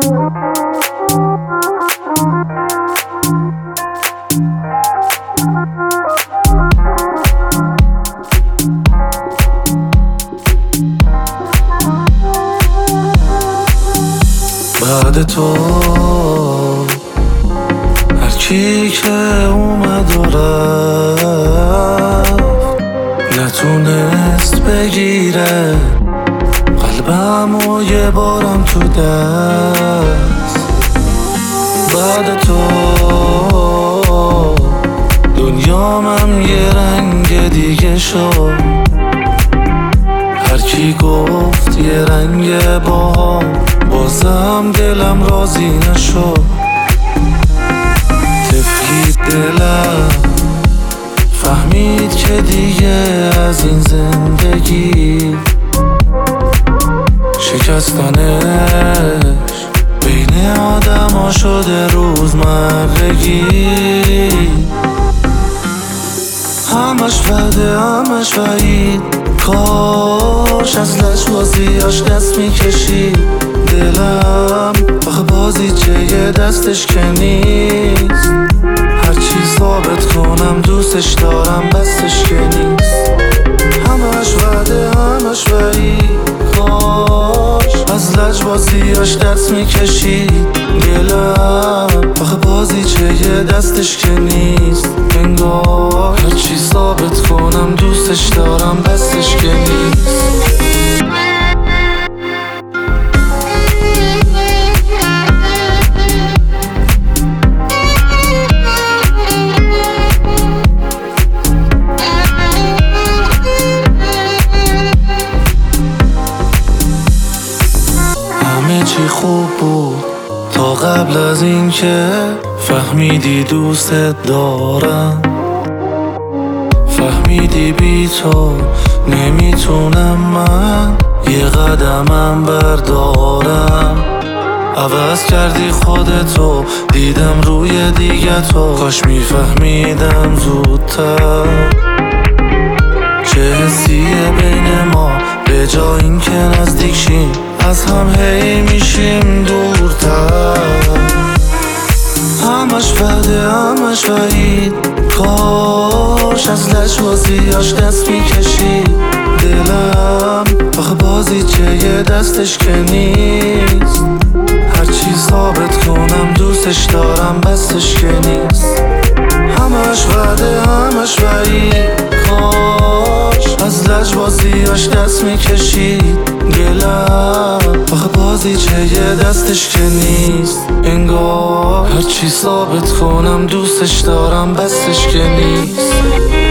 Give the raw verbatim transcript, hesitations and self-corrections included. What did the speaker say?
بعد تو هر کی که اومد و رفت نتونست بگیره قلبم و یه بارم تو دست. بعد تو دنیامم یه رنگ دیگه شد، هر کی گفت یه رنگ با بازم دلم راضی نشد. تفکید دلم فهمید که دیگه از این زندگی شکستنش بین آدم ها شده روزمرگی. همش وعده همش وعید، کاش از لجبازیاش دست میکشید دلم. آخه بازیچه یه دستش که نیست، هرچی ثابت کنم دوستش دارم بستش که نیست. همش وعده همش وعید، کاش از لجبازیاش دست میکشید دلم. آخه بازیچه یه دستش که نیست، انگار هرچی ثابت کنم دوستش دارم بستش که نیست. همه چی خوب بود تا قبل از این که فهمیدی دوستت دارم. فهمیدی بی تو نمیتونم من یه قدمم بردارم. عوض کردی خودتو دیدم روی دیگه تو، کاش میفهمیدم زودتر چه حسیه بین ما. به جای این که نزدیک شیم از هم هی میشیم دورتر. همش وعده همش وعید، کاش از لجبازیاش دست میکشید دلم. آخه بازیچه یه دستش که نیست، هرچی ثابت کنم دوستش دارم بستش که نیست. همش وعده همش وعید، کاش از لجبازیاش دست میکشید دلم. آخه بازیچه یه دستش که نیست، انگار هرچی ثابت کنم دوستش دارم بستش که نیست.